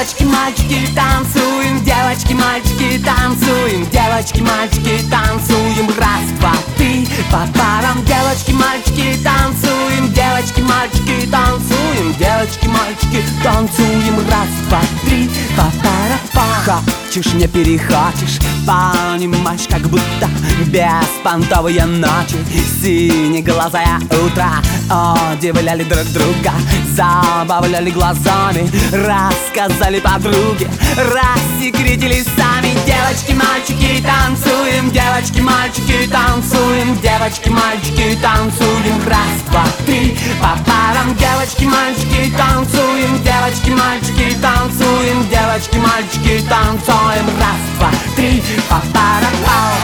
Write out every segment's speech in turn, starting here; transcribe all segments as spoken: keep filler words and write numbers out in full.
девочки, мальчики, танцуем, девочки, мальчики, танцуем, девочки, мальчики, танцуем, раз, два, три, по парам. Девочки, мальчики, танцуем, девочки, мальчики, танцуем, девочки, мальчики, танцуем, раз, два, три, по парам. Хочешь, не перехочешь, понимаешь, как будто беспонтовые ночи, синеглазое утро удивляли друг друга, забавляли глазами, рассказали подруге, рассекретили сами. Девочки, мальчики, танцуем, девочки, мальчики, танцуем, девочки, мальчики, танцуем, раз, два, три, по парам. Девочки, мальчики, танцуем, девочки, мальчики, танцуем, девочки, мальчики, танцуем, раз, два, три, по парам.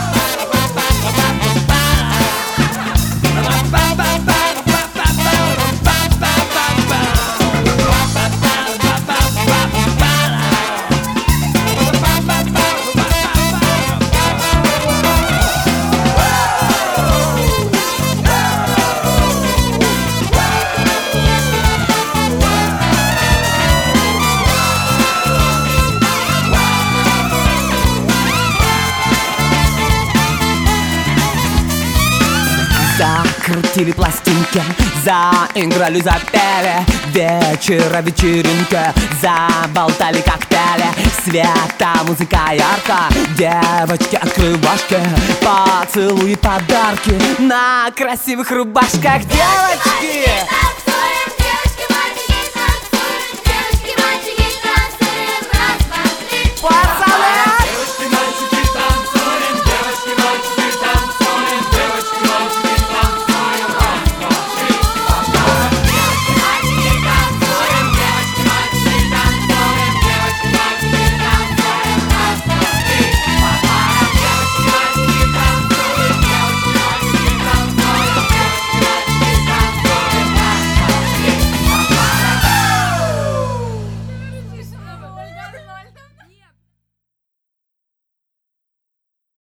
Закрутили пластинки, заиграли, запели, вечера вечеринка, заболтали коктейли, света, музыка ярко, девочки, открывашки, поцелуи, подарки на красивых рубашках. Девочки!